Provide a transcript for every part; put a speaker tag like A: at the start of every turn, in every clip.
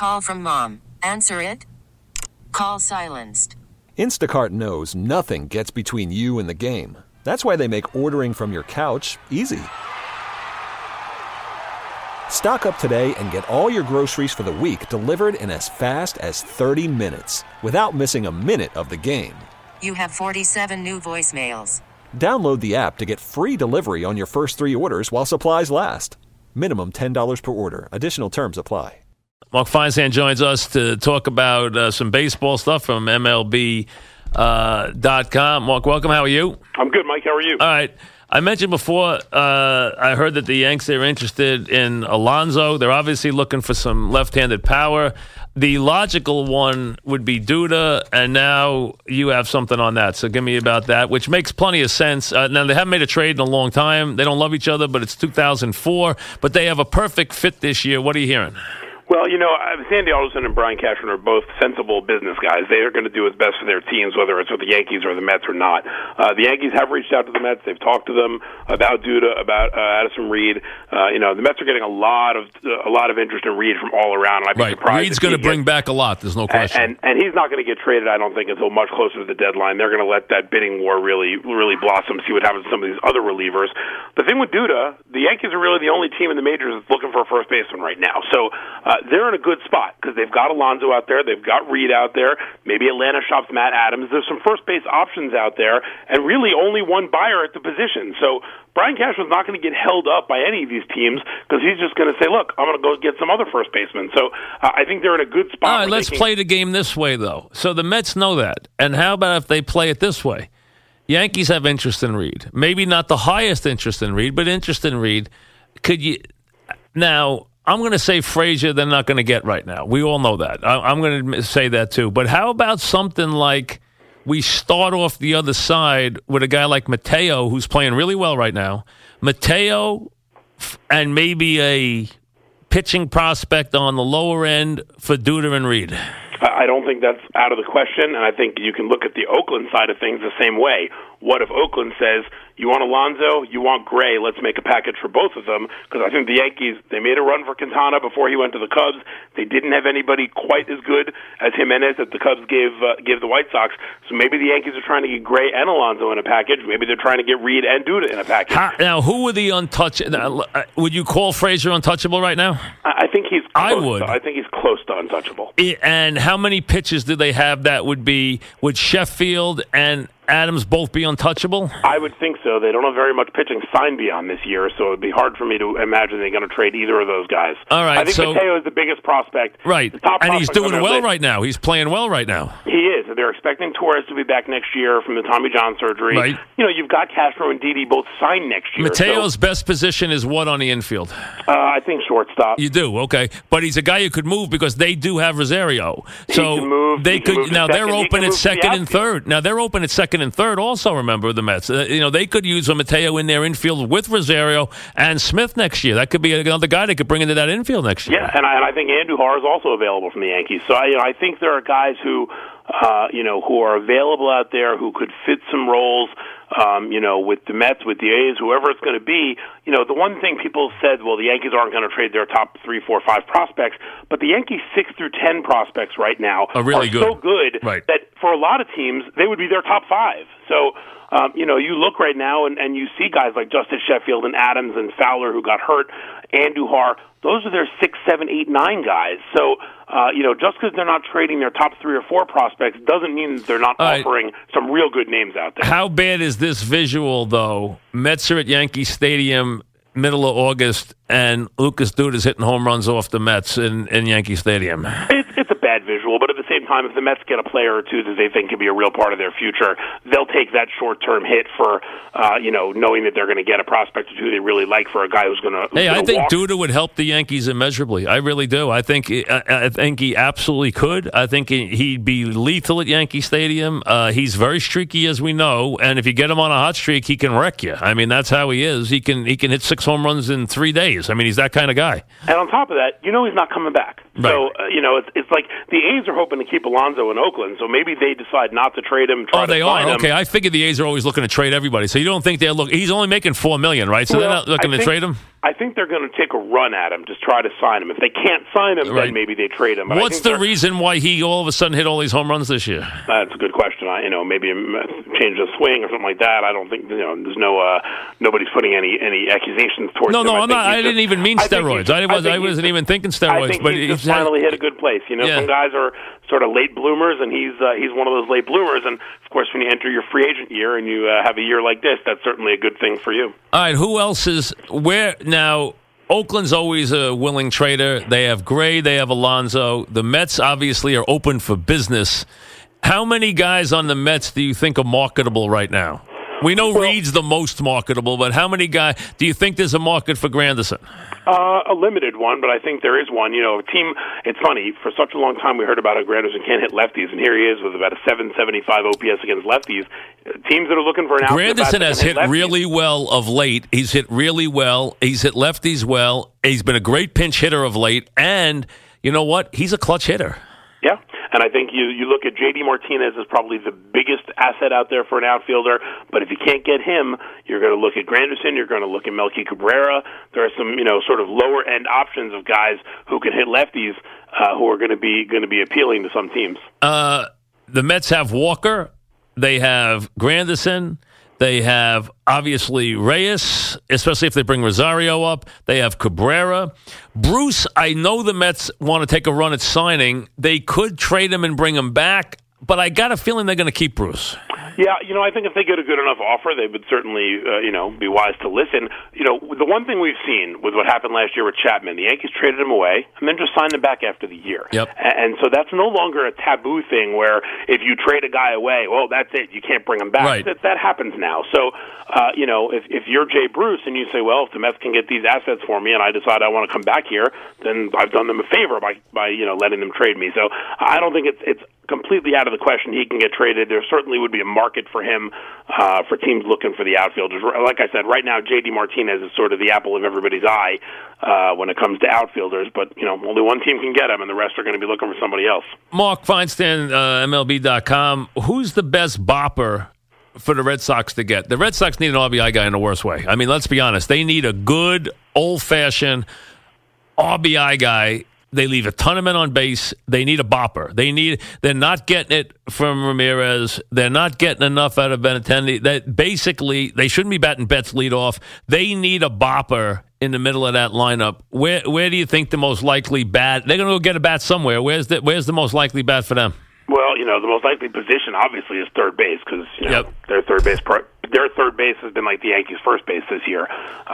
A: call from mom. Answer it. Call silenced.
B: Instacart knows nothing gets between you and the game. That's why they make ordering from your couch easy. Stock up today and get all your groceries for the week delivered in as fast as 30 minutes without missing a minute of the game.
A: You have 47 new voicemails.
B: Download the app to get free delivery on your first 3 orders while supplies last. Minimum $10 per order. Additional terms apply.
C: Mark Feinsand joins us to talk about some baseball stuff from MLB.com. Mark, welcome. How are you?
D: I'm good, Mike. How are you?
C: All right. I mentioned before, I heard that the Yanks are interested in Alonso. They're obviously looking for some left-handed power. The logical one would be Duda, and now you have something on that. So give me about that, which makes plenty of sense. Now, they haven't made a trade in a long time. They don't love each other, but it's 2004. But they have a perfect fit this year. What are you hearing?
D: Well, Sandy Alderson and Brian Cashman are both sensible business guys. They are going to do what's best for their teams, whether it's with the Yankees or the Mets or not. The Yankees have reached out to the Mets. They've talked to them about Duda, about Addison Reed. The Mets are getting a lot of interest in Reed from all around. And I'd be surprised.
C: Reed's going to bring back a lot. There's no question.
D: And he's not going to get traded, I don't think, until much closer to the deadline. They're going to let that bidding war really blossom, see what happens to some of these other relievers. The thing with Duda, the Yankees are really the only team in the majors that's looking for a first baseman right now. So they're in a good spot because they've got Alonso out there, they've got Reed out there, maybe Atlanta shops Matt Adams. There's some first base options out there, and really only one buyer at the position. So Brian Cashman's not going to get held up by any of these teams because he's just going to say, look, I'm going to go get some other first baseman. So I think they're in a good spot.
C: All right, let's play the game this way, though. So the Mets know that. And how about if they play it this way? Yankees have interest in Reed. Maybe not the highest interest in Reed, but interest in Reed. Could you now? I'm going to say Frazier they're not going to get right now. We all know that. I'm going to say that too. But how about something like we start off the other side with a guy like Mateo, who's playing really well right now. Mateo and maybe a pitching prospect on the lower end for Duda and Reed.
D: I don't think that's out of the question, and I think you can look at the Oakland side of things the same way. What if Oakland says, you want Alonso, you want Gray, let's make a package for both of them? Because I think the Yankees, they made a run for Quintana before he went to the Cubs. They didn't have anybody quite as good as Jimenez that the Cubs gave the White Sox. So maybe the Yankees are trying to get Gray and Alonso in a package. Maybe they're trying to get Reed and Duda in a package.
C: Now, who are the untouchable? Would you call Frazier untouchable right now?
D: I think he's close.
C: I would.
D: I think he's close to untouchable.
C: And how many pitches do they have that would Sheffield and Adams both be untouchable?
D: I would think so. They don't have very much pitching signed beyond this year, so it would be hard for me to imagine they're going to trade either of those guys.
C: All right,
D: I think Mateo is the biggest prospect.
C: Right, and he's doing well right now. He's playing well right now.
D: He is. They're expecting Torres to be back next year from the Tommy John surgery.
C: Right.
D: You've got Castro and Didi both signed next year.
C: Mateo's best position is what on the infield?
D: I think shortstop.
C: You do, okay. But he's a guy who could move because they do have Rosario. So
D: he can move.
C: They could.
D: Move
C: now
D: second.
C: they're open at second and third. Now they're open at second and third. Also, remember the Mets. They could use a Mateo in their infield with Rosario and Smith next year. That could be another guy they could bring into that infield next year.
D: Yeah, and I think Andujar is also available from the Yankees. So I think there are guys who are available out there who could fit some roles. With the Mets, with the A's, whoever it's going to be. The one thing people said, well, the Yankees aren't going to trade their top 3, 4, 5 prospects, but the Yankees' 6 through 10 prospects right now
C: are
D: so good
C: right.
D: that for a lot of teams, they would be their top 5. So, you look right now and you see guys like Justice Sheffield and Adams and Fowler who got hurt, Andujar. Those are their 6, 7, 8, 9 guys. So, just because they're not trading their top 3 or 4 prospects doesn't mean that they're not offering some real good names out there.
C: How bad is this visual, though? Mets are at Yankee Stadium middle of August, and Lucas Duda's hitting home runs off the Mets in Yankee Stadium.
D: It's a bad visual, but at the same time, if the Mets get a player or two that they think could be a real part of their future, they'll take that short-term hit for, knowing that they're going to get a prospect or two they really like for a guy who's going to.
C: Hey, I think Duda would help the Yankees immeasurably. I really do. I think he absolutely could. I think he'd be lethal at Yankee Stadium. He's very streaky, as we know, and if you get him on a hot streak, he can wreck you. I mean, that's how he is. He can hit 6 home runs in 3 days. I mean, he's that kind of guy.
D: And on top of that, he's not coming back.
C: Right.
D: So, it's like the A's are hoping to keep Alonso in Oakland, so maybe they decide not to trade him.
C: They are? Okay, I figured the A's are always looking to trade everybody. So you don't think they're looking? He's only making $4 million, right? So they're not looking to trade him?
D: I think they're going to take a run at him, just try to sign him. If they can't sign him, then maybe they trade him. But
C: what's the reason why he all of a sudden hit all these home runs this year?
D: That's a good question. Maybe change the swing or something like that. I don't think there's nobody's putting any accusations towards him.
C: No, I'm not. I didn't even mean steroids. I wasn't even thinking steroids.
D: I think
C: but
D: he's just finally hit a good place. Some guys are sort of late bloomers, and he's one of those late bloomers. And of course, when you enter your free agent year and you have a year like this, that's certainly a good thing for you.
C: All right, who else is where now? Oakland's always a willing trader. They have Gray, they have Alonso. The Mets obviously are open for business. How many guys on the Mets do you think are marketable right now? We know Reed's the most marketable, but how many guys do you think there's a market for Granderson?
D: A limited one, but I think there is one. A team, it's funny, for such a long time we heard about how Granderson can't hit lefties, and here he is with about a 775 OPS against lefties. Teams that are looking for an outfield bat.
C: Granderson has hit really well of late. He's hit really well. He's hit lefties well. He's been a great pinch hitter of late, and you know what? He's a clutch hitter.
D: Yeah, and I think you look at J.D. Martinez as probably the biggest asset out there for an outfielder, but if you can't get him, you're going to look at Granderson, you're going to look at Melky Cabrera. There are some, sort of lower-end options of guys who can hit lefties who are going to be appealing to some teams.
C: The Mets have Walker, they have Granderson, they have, obviously, Reyes, especially if they bring Rosario up. They have Cabrera. Bruce, I know the Mets want to take a run at signing. They could trade him and bring him back, but I got a feeling they're going to keep Bruce.
D: Yeah, I think if they get a good enough offer, they would certainly, be wise to listen. The one thing we've seen with what happened last year with Chapman, the Yankees traded him away and then just signed him back after the year.
C: Yep.
D: And so that's no longer a taboo thing where if you trade a guy away, well, that's it, you can't bring him back.
C: Right.
D: That happens now. So, if you're Jay Bruce and you say, well, if the Mets can get these assets for me and I decide I want to come back here, then I've done them a favor by letting them trade me. So I don't think it's completely out of the question he can get traded. There certainly would be a market for him for teams looking for the outfielders. Like I said, right now J.D. Martinez is sort of the apple of everybody's eye when it comes to outfielders, but only one team can get him, and the rest are going to be looking for somebody else.
C: Mark Feinstein, MLB.com. Who's the best bopper for the Red Sox to get? The Red Sox need an RBI guy in the worst way. I mean, let's be honest. They need a good, old-fashioned RBI guy. They leave a ton of men on base. They need a bopper. They're not getting it from Ramirez. They're not getting enough out of Benintendi. That basically, they shouldn't be batting Betts leadoff. They need a bopper in the middle of that lineup. Where do you think the most likely bat? They're going to go get a bat somewhere. Where's the most likely bat for them?
D: Well, the most likely position obviously is third base because their third base has been like the Yankees' first base this year.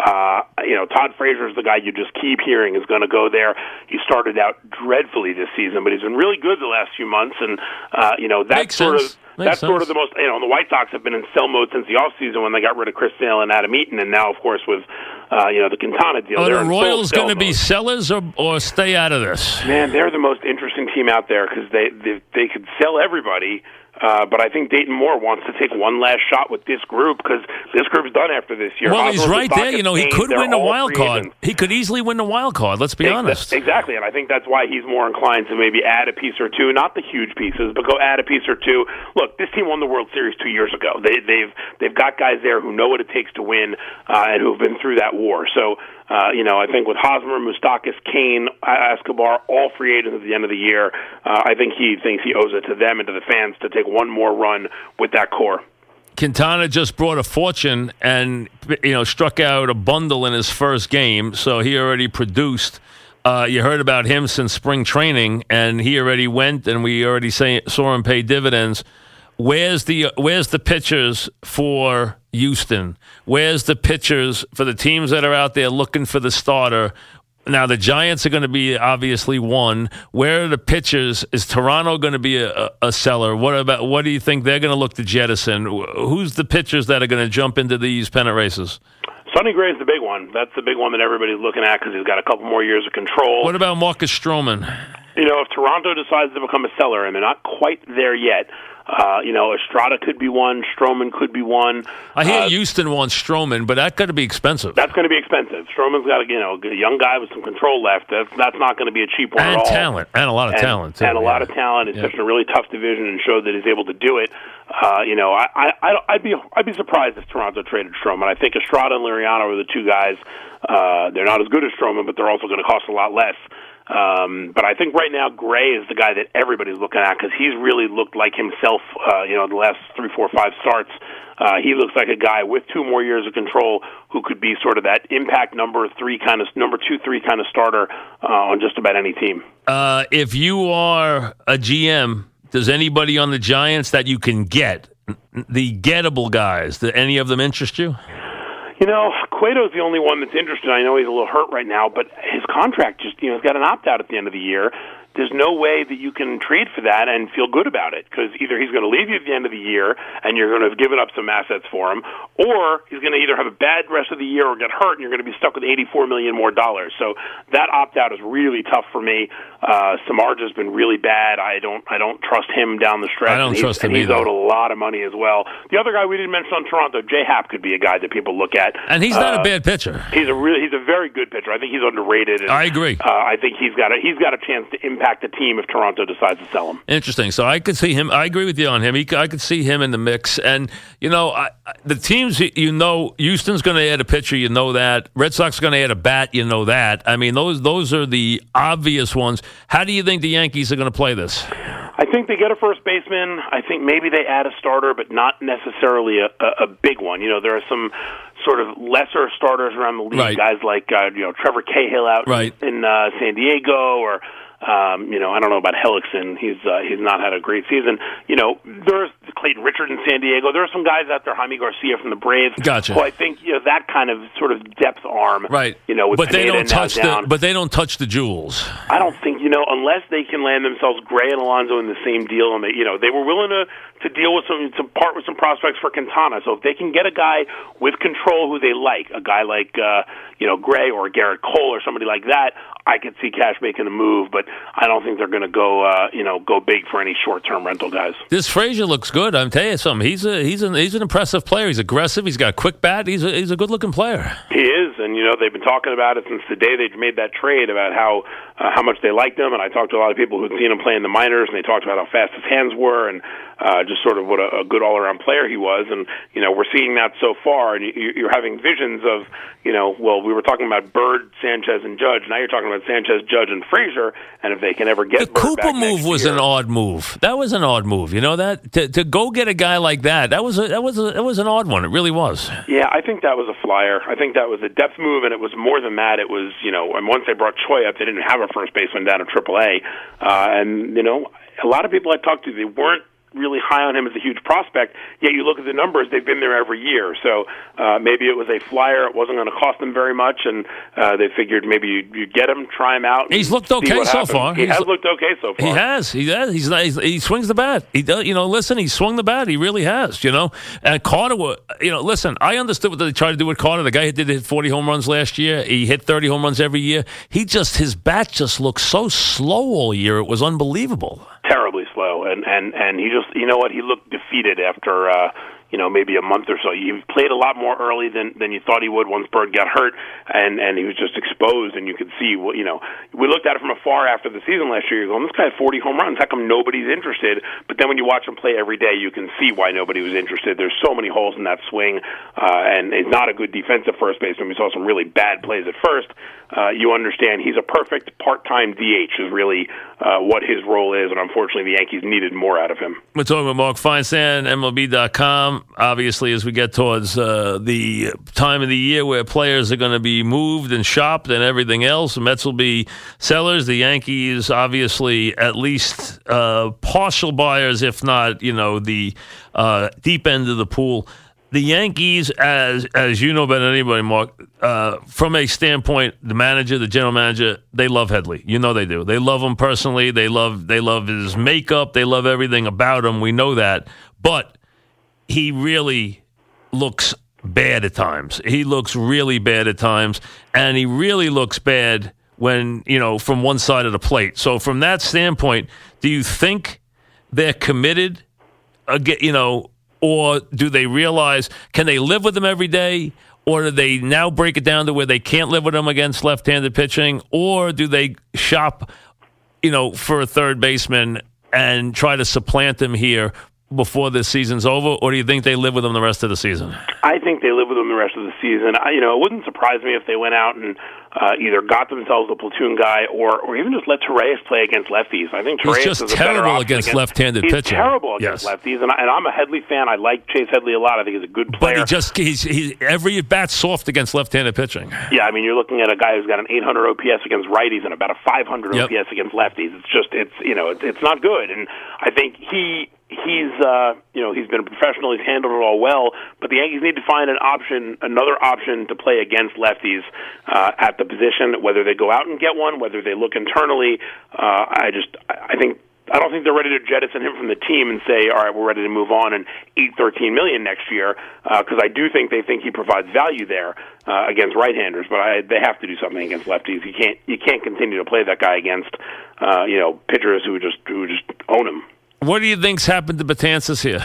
D: Todd Frazier is the guy you just keep hearing is going to go there. He started out dreadfully this season, but he's been really good the last few months, and that's sort of the most. The White Sox have been in sell mode since the offseason when they got rid of Chris Sale and Adam Eaton, and now, of course, with the Quintana deal.
C: Are the Royals going to be sellers or stay out of this?
D: Man, they're the most interesting team out there because they could sell everybody. But I think Dayton Moore wants to take one last shot with this group because this group's done after this year.
C: Well, he's right there. He could win the wild card. He could easily win the wild card. Let's be honest.
D: Exactly, and I think that's why he's more inclined to maybe add a piece or two, not the huge pieces, but go add a piece or two. Look, this team won the World Series 2 years ago. They've got guys there who know what it takes to win and who've been through that war. So. I think with Hosmer, Moustakas, Kane, Escobar, all free agents at the end of the year, I think he thinks he owes it to them and to the fans to take one more run with that core.
C: Quintana just brought a fortune and struck out a bundle in his first game, so he already produced. You heard about him since spring training, and he already went, and we already saw him pay dividends. Where's the pitchers for Houston? Where's the pitchers for the teams that are out there looking for the starter? Now, the Giants are going to be obviously one. Where are the pitchers? Is Toronto going to be a seller? What do you think they're going to look to jettison? Who's the pitchers that are going to jump into these pennant races?
D: Sonny Gray is the big one. That's the big one that everybody's looking at because he's got a couple more years of control.
C: What about Marcus Stroman?
D: If Toronto decides to become a seller, and they're not quite there yet, Estrada could be one, Stroman could be one.
C: I hear Houston wants Stroman, but that's got to be expensive.
D: That's going to be expensive. Stroman's got a young guy with some control left. That's not going to be a cheap one at all.
C: And talent, and a lot of talent.
D: And a lot of talent. He's pitched in a really tough division and showed that he's able to do it. I'd be surprised if Toronto traded Stroman. I think Estrada and Liriano are the two guys. They're not as good as Stroman, but they're also going to cost a lot less. But I think right now Gray is the guy that everybody's looking at because he's really looked like himself. The last 3, 4, 5 starts. He looks like a guy with 2 more years of control who could be sort of that impact number 2, 3 kind of starter on just about any team.
C: If you are a GM, does anybody on the Giants that you can get, the gettable guys, do any of them interest you?
D: Cueto's the only one that's interested. I know he's a little hurt right now, but his contract just, he's got an opt-out at the end of the year. There's no way that you can trade for that and feel good about it because either he's going to leave you at the end of the year and you're going to have given up some assets for him, or he's going to either have a bad rest of the year or get hurt and you're going to be stuck with $84 million more. So that opt-out is really tough for me. Samardzich's been really bad. I don't trust him down the stretch.
C: I don't trust him
D: either. He's owed a lot of money as well. The other guy we didn't mention on Toronto, Jay Happ, could be a guy that people look at.
C: And he's not a bad pitcher.
D: He's a very good pitcher. I think he's underrated. And,
C: I agree.
D: I think he's got a chance to impact the team if Toronto decides to sell him.
C: Interesting. So I could see him. I agree with you on him. I could see him in the mix. And, the teams, Houston's going to add a pitcher, that. Red Sox are going to add a bat, that. I mean, those are the obvious ones. How do you think the Yankees are going to play this?
D: I think they get a first baseman. I think maybe they add a starter, but not necessarily a big one. There are some sort of lesser starters around the league,
C: right.
D: Guys like Trevor Cahill out
C: right.
D: in San Diego, or I don't know about Hellickson. He's not had a great season. There's Clayton Richard in San Diego. There are some guys out there, Jaime Garcia from the Braves.
C: Gotcha.
D: Who I think that kind of sort of depth arm.
C: Right.
D: With
C: but they don't touch
D: down.
C: But they don't touch the jewels.
D: I don't think unless they can land themselves Gray and Alonso in the same deal, and they were willing to deal with some part with some prospects for Quintana. So if they can get a guy with control who they like, a guy like Gray or Garrett Cole or somebody like that, I could see Cash making a move, but I don't think they're going to go big for any short-term rental guys.
C: This Frazier looks good. I'm telling you something. He's an impressive player. He's aggressive. He's got a quick bat. He's a good-looking player.
D: He is, and they've been talking about it since the day they made that trade about how much they liked him. And I talked to a lot of people who'd seen him play in the minors, and they talked about how fast his hands were and just sort of what a good all-around player he was. And we're seeing that so far, and you're having visions of we were talking about Bird, Sanchez, and Judge. Now you're talking about Sanchez, Judge, and Frazier, and if they can ever get
C: the
D: Bird
C: Cooper
D: back
C: move was
D: year,
C: an odd move. That was an odd move. that to go get a guy like that was an odd one. It really was.
D: Yeah, I think that was a flyer. I think that was a depth move, and it was more than that. It was and once they brought Choi up, they didn't have a first baseman down at AAA, and a lot of people I talked to, they weren't really high on him as a huge prospect, yet you look at the numbers, they've been there every year. So maybe it was a flyer. It wasn't going to cost them very much, and they figured maybe you'd get him, try him out.
C: He's looked okay so far.
D: He has looked okay so far.
C: He has. He swings the bat. He does. Listen, he swung the bat. He really has. And Carter, listen, I understood what they tried to do with Carter. The guy did hit 40 home runs last year. He hit 30 home runs every year. His bat just looked so slow all year. It was unbelievable.
D: Terribly slow, and he just he looked defeated after maybe a month or so. He played a lot more early than you thought he would once Bird got hurt, and he was just exposed, and you could see we looked at it from afar after the season last year. You're going, this guy had 40 home runs. How come nobody's interested? But then when you watch him play every day, you can see why nobody was interested. There's so many holes in that swing, and he's not a good defensive first baseman. We saw some really bad plays at first. You understand he's a perfect part-time DH is really what his role is, and unfortunately the Yankees needed more out of him.
C: We're talking with Mark Feinsand, MLB.com. Obviously, as we get towards the time of the year where players are going to be moved and shopped and everything else, the Mets will be sellers. The Yankees, obviously, at least partial buyers, if not, the deep end of the pool. The Yankees, as you know better than anybody, Mark, from a standpoint, the manager, the general manager, they love Headley. They do. They love him personally. They love his makeup. They love everything about him. We know that. But he really looks bad at times. He looks really bad at times, and he really looks bad when, from one side of the plate. So from that standpoint, do you think they're committed, or do they realize, can they live with him every day? Or do they now break it down to where they can't live with him against left-handed pitching? Or do they shop, for a third baseman and try to supplant him here before this season's over, or do you think they live with him the rest of the season?
D: I think they live with him the rest of the season. It wouldn't surprise me if they went out and either got themselves a platoon guy or even just let Torreyes play against lefties. I think Torreyes
C: He's just
D: is a better
C: terrible
D: option
C: against left-handed
D: he's
C: pitching.
D: Terrible against lefties, and I'm a Headley fan. I like Chase Headley a lot. I think he's a good player.
C: But he's every bat's soft against left-handed pitching.
D: Yeah, I mean, you're looking at a guy who's got an 800 OPS against righties and about a 500 OPS against lefties. It's not good, and I think he's been a professional. He's handled it all well, but the Yankees need to find another option to play against lefties at the position. Whether they go out and get one, whether they look internally, I don't think they're ready to jettison him from the team and say, all right, we're ready to move on and $13 million next year, because I do think they think he provides value there against right-handers, but they have to do something against lefties. You can't continue to play that guy against pitchers who just own him.
C: What do you think's happened to Betances here?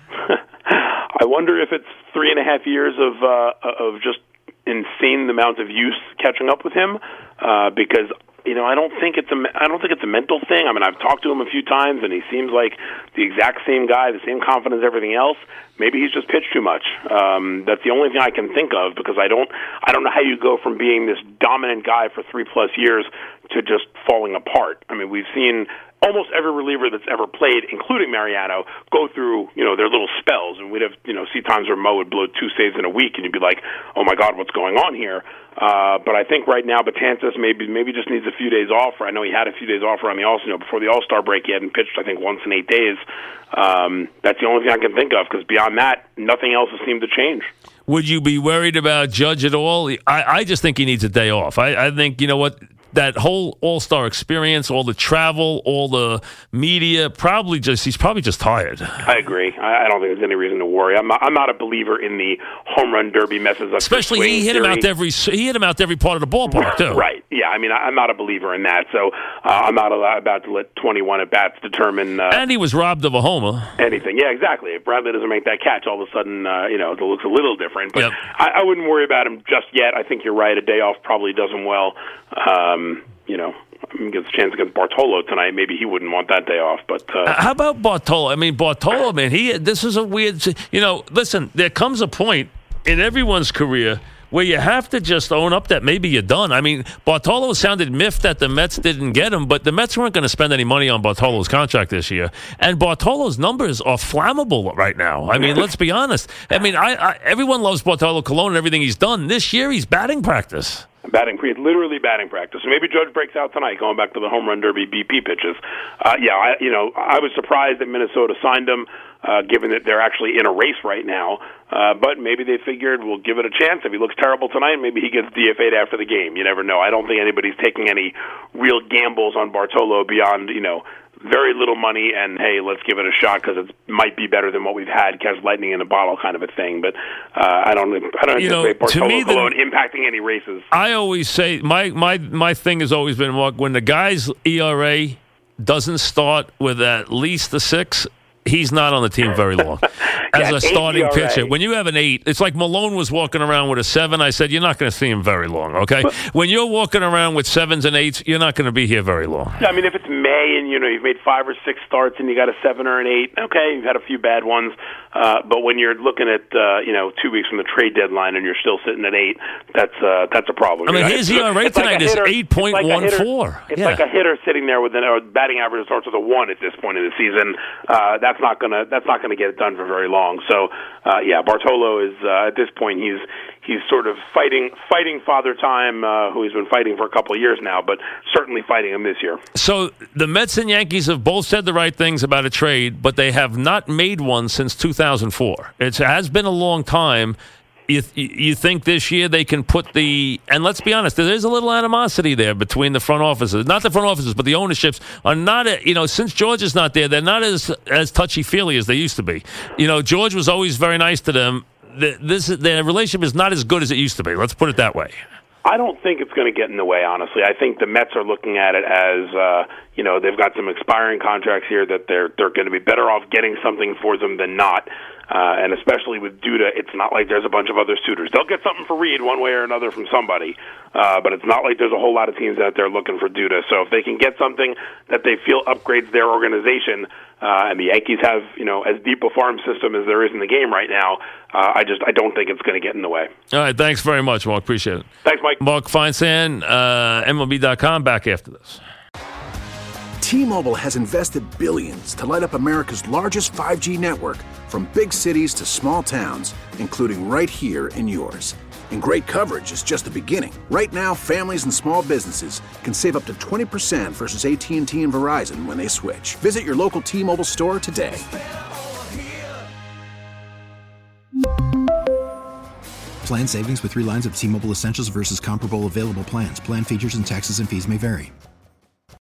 D: I wonder if it's 3.5 years of just insane amount of use catching up with him, because I don't think it's a mental thing. I mean, I've talked to him a few times, and he seems like the exact same guy, the same confidence, everything else. Maybe he's just pitched too much. That's the only thing I can think of, because I don't know how you go from being this dominant guy for 3+ years to just falling apart. I mean, we've seen almost every reliever that's ever played, including Mariano, go through, their little spells. And we'd have, see times where Mo would blow 2 saves in a week, and you'd be like, oh my God, what's going on here? But I think right now Betances maybe just needs a few days off. Or I know he had a few days off around the before the All-Star break. He hadn't pitched, I think, once in 8 days. That's the only thing I can think of, because beyond that, nothing else has seemed to change.
C: Would you be worried about Judge at all? I just think he needs a day off. I think, that whole All-Star experience, all the travel, all the media, he's probably just tired.
D: I agree. I don't think there's any reason to worry. I'm not a believer in the home run derby messes up.
C: Especially he hit him out every part of the ballpark too.
D: Right. Yeah. I mean, I'm not a believer in that. So I'm not about to let 21 at bats determine.
C: And he was robbed of a homer.
D: Anything. Yeah. Exactly. If Bradley doesn't make that catch, all of a sudden, it looks a little different. But
C: yep.
D: I wouldn't worry about him just yet. I think you're right. A day off probably does him well. Gets a chance against Bartolo tonight. Maybe he wouldn't want that day off. But
C: how about Bartolo? I mean, Bartolo, man, this is a weird. Listen, there comes a point in everyone's career where you have to just own up that maybe you're done. I mean, Bartolo sounded miffed that the Mets didn't get him, but the Mets weren't going to spend any money on Bartolo's contract this year. And Bartolo's numbers are flammable right now. I mean, let's be honest. I mean, everyone loves Bartolo Colon and everything he's done. This year, he's batting practice.
D: Literally batting practice. So maybe Judge breaks out tonight, going back to the home run derby BP pitches. I was surprised that Minnesota signed him, given that they're actually in a race right now. But maybe they figured we'll give it a chance. If he looks terrible tonight, maybe he gets DFA'd after the game. You never know. I don't think anybody's taking any real gambles on Bartolo beyond, very little money and, hey, let's give it a shot because it might be better than what we've had, catch lightning in a bottle kind of a thing. But I don't anticipate Bartolo Colon impacting any races.
C: I always say my thing has always been, when the guy's ERA doesn't start with at least a 6, he's not on the team very long. As a starting pitcher, when you have an 8, it's like Malone was walking around with a 7. I said, you're not going to see him very long, okay? When you're walking around with 7s and 8s, you're not going to be here very long.
D: I mean, if it's May and, you've made 5 or 6 starts and you got a 7 or an 8, okay, you've had a few bad ones. But when you're looking at, 2 weeks from the trade deadline and you're still sitting at 8, that's a problem.
C: I mean, his ERA tonight is 8.14.
D: It's like a hitter sitting there with a batting average that starts with a 1 at this point in the season. That's not gonna get it done for very long. So, Bartolo is at this point he's sort of fighting Father Time, who he's been fighting for a couple of years now, but certainly fighting him this year.
C: So the Mets and Yankees have both said the right things about a trade, but they have not made one since 2004. It has been a long time. You think this year they can put and let's be honest, there is a little animosity there between the front offices. Not the front offices, but the ownerships are not, since George is not there, they're not as touchy-feely as they used to be. George was always very nice to them. Their relationship is not as good as it used to be. Let's put it that way.
D: I don't think it's going to get in the way, honestly. I think the Mets are looking at it as, they've got some expiring contracts here that they're going to be better off getting something for them than not. And especially with Duda, it's not like there's a bunch of other suitors. They'll get something for Reed one way or another from somebody, but it's not like there's a whole lot of teams out there looking for Duda. So if they can get something that they feel upgrades their organization, and the Yankees have, as deep a farm system as there is in the game right now, I don't think it's going to get in the way.
C: All right, thanks very much, Mark. Appreciate it.
D: Thanks, Mike.
C: Mark Feinsand, MLB.com, back after this.
E: T-Mobile has invested billions to light up America's largest 5G network, from big cities to small towns, including right here in yours. And great coverage is just the beginning. Right now, families and small businesses can save up to 20% versus AT&T and Verizon when they switch. Visit your local T-Mobile store today.
F: Plan savings with 3 lines of T-Mobile Essentials versus comparable available plans. Plan features and taxes and fees may vary.